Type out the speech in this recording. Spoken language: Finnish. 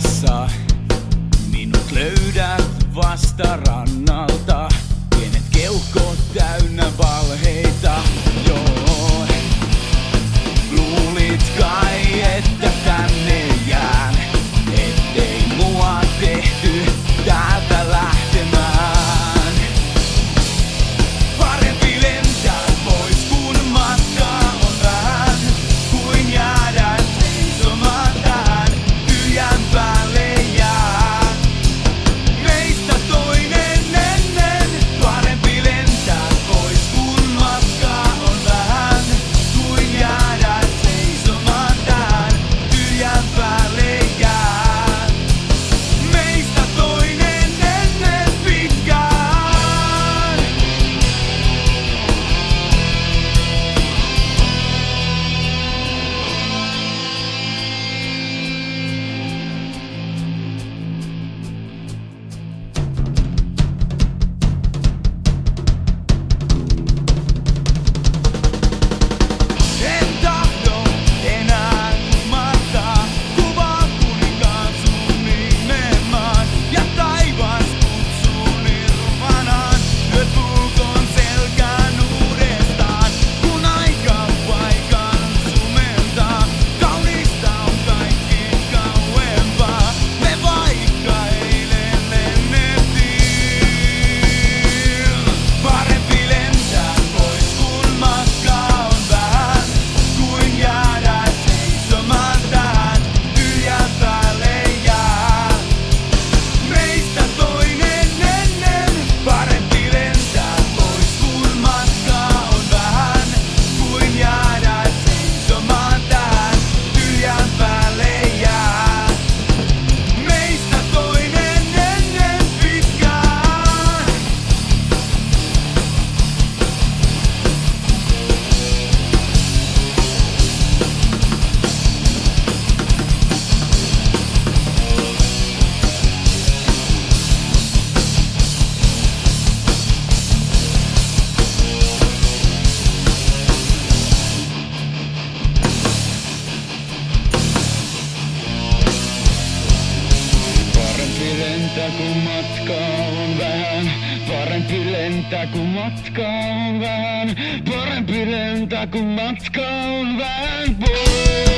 matkassa. Minut löydät vasta rannalta. Pienet keuhkot täynnä valheita. Joo, luulit kai, että tänne jään. Ettei mua tehty täältä lähtemään. Parempi lentää pois, kun matkaa on vähän, kuin jäädä seisomaan tähän tyhjän päälle jää. Meistä toinen ennen. Parempi lentää pois, kun matkaa on vähän, kuin jäädä seisomaan tähän tyhjän päälle jää. Meistä toinen ennen pitkään. En tahdo enää kumartaa kuvaa kuninkaan sun nimenomaan. Ja taivas kutsuu nirvanaan. Lyöt puukon selkään uudestaan, kun aika paikan sumentaa. Kaunista on kaikki kauempaa. Me vaikka eilen lennettiin. Parempi lentää pois, kun matkaa on vähän, kuin jäädä seisomaan tähän tyhjän päälle jää. Meistä toinen ennen. Parempi lentää pois, kun matkaa on vähän, kuin jäädä seisomaan tähän tyhjän päälle jää. Meistä toinen ennen pitkään. Parempi lentää kun matkaa on vähän. Parempi lentää kun matkaa on vähän. Parempi lentää kun matkaa on vähän.